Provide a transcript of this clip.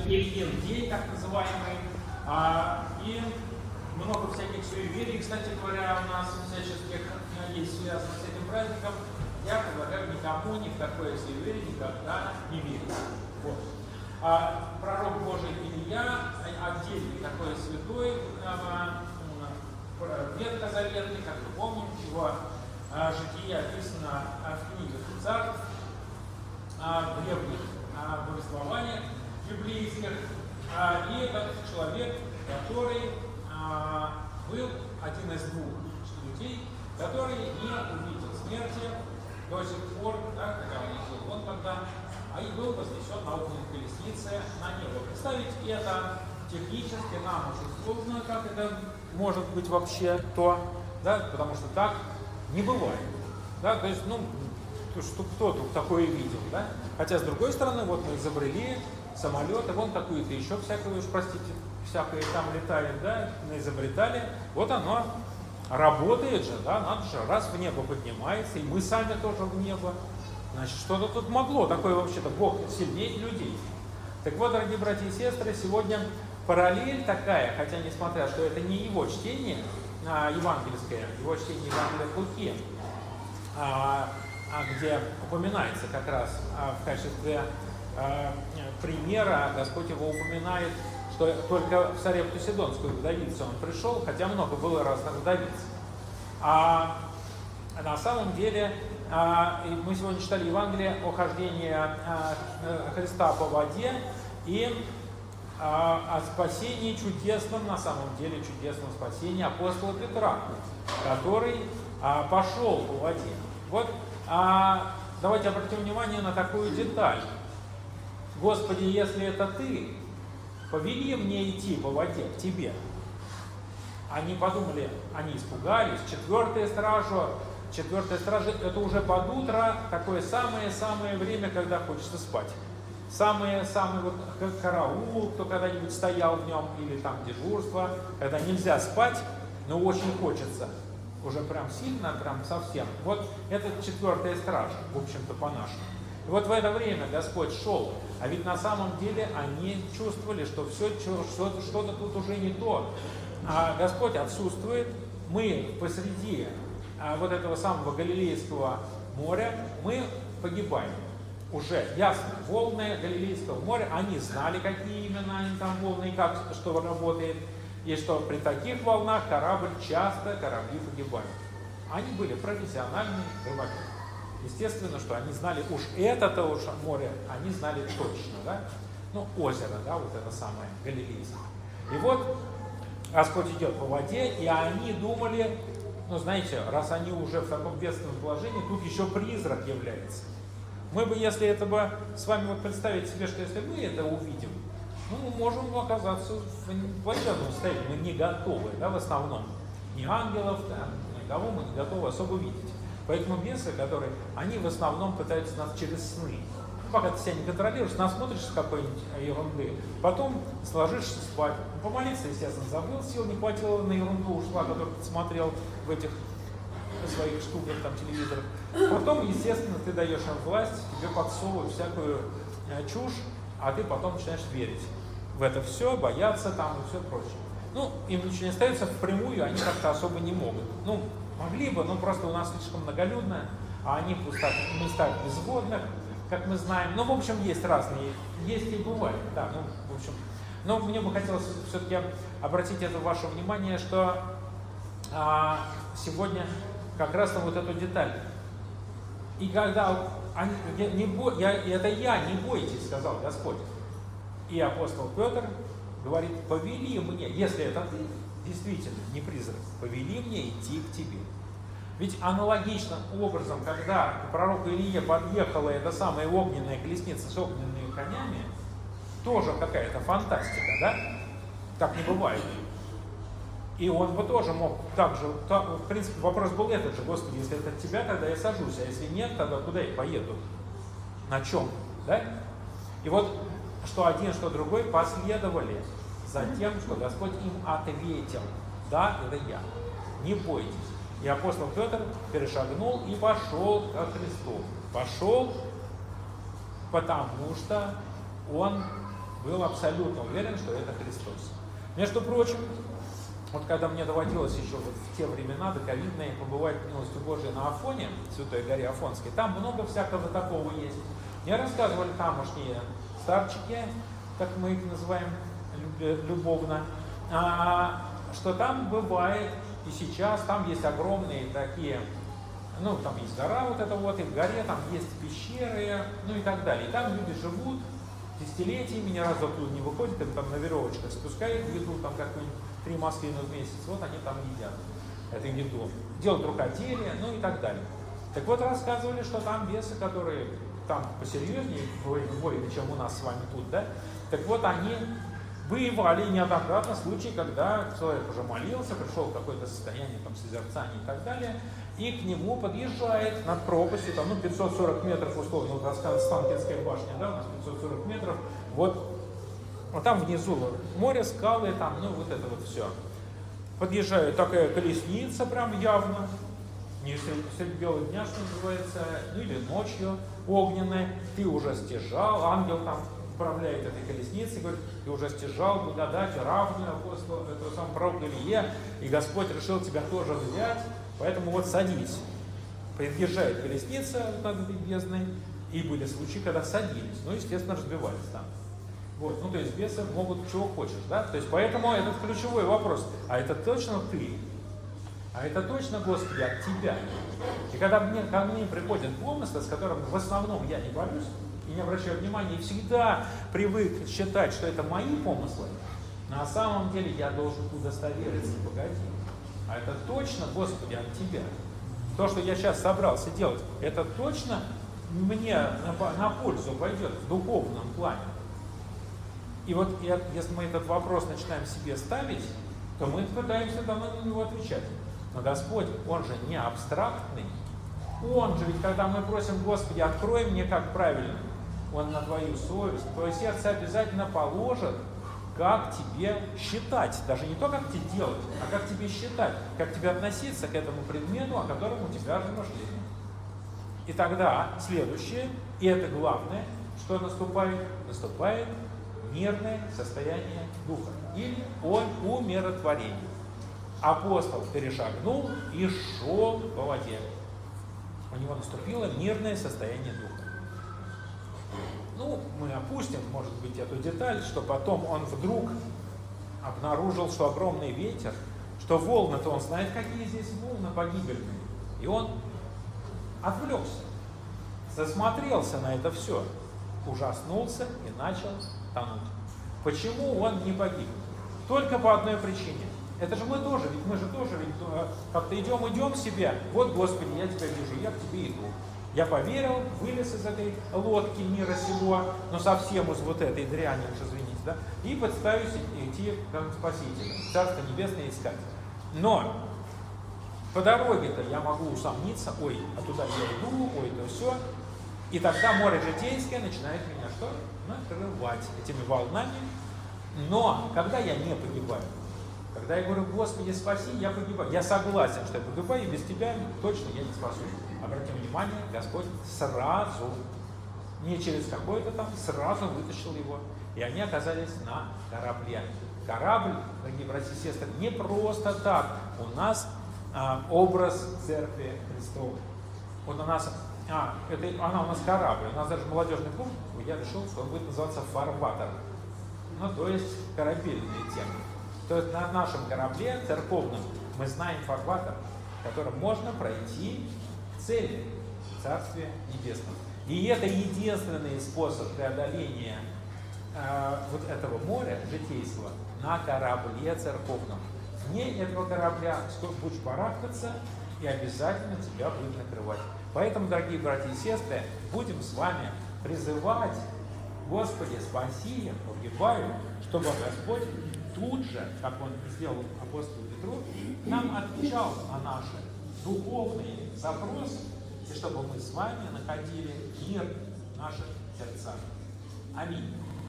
Ильин день, так называемый. И много всяких суеверий, кстати говоря, у нас всяческих есть связано с этим праздником. Я предлагаю никому ни в такое суеверие никогда не верить. Вот. Пророк Божий Илья, отдельный такой святой, ветхозаветный, как вы помните, его житие описано в книге Царств, в древних божествованиях библейских. И этот человек, который был один из двух людей, который не увидел смерти до сих пор, да, когда он жил он тогда, и был вознесен на огненной колеснице на небо. Представить это технически нам очень сложно, как это может быть вообще то, да, потому что так не бывает. Да, то есть, кто тут такое видел, да? Хотя, с другой стороны, вот мы изобрели самолеты, вон какую-то еще всякую, уж простите, всякое там летает, да, изобретали. Вот оно работает же, да, надо же, раз в небо поднимается, и мы сами тоже в небо. Значит, что-то тут могло, такое вообще-то Бог сильнее людей. Так вот, дорогие братья и сестры, сегодня параллель такая, хотя несмотря, что это не его чтение евангельское, его чтение Евангелия от Луки, где упоминается как раз в качестве примера, Господь его упоминает, что только в Сарепту Сидонскую вдовицу он пришел, хотя много было разных вдовиц. А на самом деле, мы сегодня читали Евангелие о хождении Христа по воде и о спасении чудесном, на самом деле чудесном спасении апостола Петра, который пошел по воде. Вот давайте обратим внимание на такую деталь. Господи, если это Ты, повели мне идти по воде к Тебе. Они подумали, они испугались. Четвертая стража, это уже под утро, такое самое-самое время, когда хочется спать. Самый вот караул, кто когда-нибудь стоял в нем, или там дежурство, когда нельзя спать, но очень хочется. Уже прям сильно, прям совсем. Вот это четвертая стража, в общем-то, по-нашему. И вот в это время Господь шел, а ведь на самом деле они чувствовали, что что-то тут уже не то. А Господь отсутствует, мы посреди вот этого самого Галилейского моря, мы погибаем. Уже ясно, волны Галилейского моря, они знали, какие именно они там волны, и как, что работает, и что при таких волнах корабли погибают. Они были профессиональные рыбаки. Естественно, что они знали уж это-то уж море, они знали точно, да? Озеро, да, вот это самое, Галилейское. И вот Господь идет по воде, и они думали, знаете, раз они уже в таком бедственном положении, тут еще призрак является. Мы бы, если это бы с вами вот представить себе, что если мы это увидим, мы можем оказаться в плачевном состоянии, мы не готовы, да, в основном. Ни ангелов, да, никого мы не готовы особо видеть. Поэтому бесы, которые, они в основном пытаются нас через сны. Пока ты себя не контролируешь, насмотришься какой-нибудь ерунды, потом сложишься спать. Помолиться, естественно, забыл, сил не хватило, на ерунду ушла, которую ты смотрел в этих своих штуках, там, телевизорах. Потом, естественно, ты даешь им власть, тебе подсовывают всякую чушь, а ты потом начинаешь верить в это все, бояться там и все прочее. Им ничего не остается впрямую, они как-то особо не могут. Могли бы, но просто у нас слишком многолюдно, а они в пустых местах безводных, как мы знаем. В общем, есть разные, есть и бывает, да, в общем. Но мне бы хотелось все-таки обратить это ваше внимание, что сегодня как раз на вот эту деталь. И когда не бойтесь, сказал Господь. И апостол Петр говорит, повели мне, если это ты, действительно, не призрак, повели мне идти к тебе. Ведь аналогичным образом, когда к пророку Илье подъехала эта самая огненная колесница с огненными конями, тоже какая-то фантастика, да? Так не бывает. И он бы тоже мог так же, в принципе, вопрос был этот же, Господи, если это от тебя, тогда я сажусь, а если нет, тогда куда я поеду? На чем? Да? И вот, что один, что другой последовали за тем, что Господь им ответил. Да, это я. Не бойтесь. И апостол Петр перешагнул и пошел ко Христу. Пошел, потому что он был абсолютно уверен, что это Христос. Между прочим, вот когда мне доводилось еще вот в те времена доковидные побывать милостью Божией на Афоне, Святой горе Афонской, там много всякого такого есть. Мне рассказывали тамошние старчики, как мы их называем любовно, что там бывает, и сейчас там есть огромные такие, ну там есть гора вот эта вот, и в горе там есть пещеры, ну и так далее. И там люди живут десятилетиями, ни разу оттуда не выходят, им там на веревочках спускают еду, там какую-нибудь 3 маслины в месяц, вот они там едят эту еду. Делают рукоделие, ну и так далее. Так вот, рассказывали, что там бесы, которые там посерьезнее воины, чем у нас с вами тут, да? Так вот, они воевали неоднократно случаи, когда человек уже молился, пришел в какое-то состояние там созерцания и так далее, и к нему подъезжает над пропастью, там, 540 метров условно, вот Останкинская башня, да, у нас 540 метров, вот там внизу море, скалы, там, ну вот это вот все. Подъезжает такая колесница прям явно, не среди белого дня, что называется, ну или ночью огненной, ты уже стяжал, ангел там управляет этой колесницей, говорит, ты уже стяжал благодать равную апостолу, это сам пророк Илье, и Господь решил тебя тоже взять, поэтому вот садись. Подъезжает колесница над этой бездной, и были случаи, когда садились, ну, естественно, разбивались там. Вот, ну, то есть бесы могут чего хочешь, да? То есть поэтому этот ключевой вопрос, а это точно ты? А это точно, Господи, от Тебя? И когда ко мне приходят помыслы, с которыми в основном я не борюсь, и не обращаю внимания, и всегда привык считать, что это мои помыслы, на самом деле я должен удостовериться, погоди. А это точно, Господи, от Тебя? То, что я сейчас собрался делать, это точно мне на пользу пойдет в духовном плане? И вот если мы этот вопрос начинаем себе ставить, то мы пытаемся давно на него отвечать. Но Господь, Он же не абстрактный. Он же, ведь когда мы просим, Господи, открой мне, как правильно, Он на твою совесть, твое сердце обязательно положит, как тебе считать. Даже не то, как тебе делать, а как тебе считать, как тебе относиться к этому предмету, о котором у тебя размышление. И тогда следующее, и это главное, что наступает? Наступает мирное состояние духа или умиротворение. Апостол перешагнул и шел по воде. У него наступило мирное состояние духа. Ну, мы опустим, может быть, эту деталь, что потом он вдруг обнаружил, что огромный ветер, что волны-то он знает, какие здесь волны погибельные. И он отвлекся, засмотрелся на это все, ужаснулся и начал тонуть. Почему он не погиб? Только по одной причине. Это же мы тоже, ведь мы же тоже ведь как-то идем себе. Вот, Господи, я Тебя вижу, я к Тебе иду. Я поверил, вылез из этой лодки мира сего, но совсем из вот этой дряни, уж извините, да, и подставюсь идти к Спасителю, Царство Небесное искать. Но по дороге-то я могу усомниться, ой, а туда я иду, ой, то все. И тогда море житейское начинает меня что? Накрывать этими волнами. Но когда я не погибаю, когда я говорю, Господи, спаси, я погибаю. Я согласен, что я погибаю, и без Тебя точно я не спасусь. Обратим внимание, Господь сразу, не через какой-то там, сразу вытащил его. И они оказались на корабле. Корабль, дорогие братья и сестры, не просто так. У нас образ Церкви Христовой. Вот у нас, она у нас корабль. У нас даже молодежный клуб, я решил, что он будет называться фарватер. Ну, то есть корабельные темы. То есть на нашем корабле церковном мы знаем фарватер, которым можно пройти цели в Царстве Небесном. И это единственный способ преодоления вот этого моря житейского на корабле церковном. Вне этого корабля будешь барахтаться, и обязательно тебя будет накрывать. Поэтому, дорогие братья и сестры, будем с вами призывать, Господи, спаси, погибаю, чтобы Господь тут же, как Он сделал апостолу Петру, нам отвечал на наши духовные запросы, и чтобы мы с вами находили мир в наших сердцах. Аминь.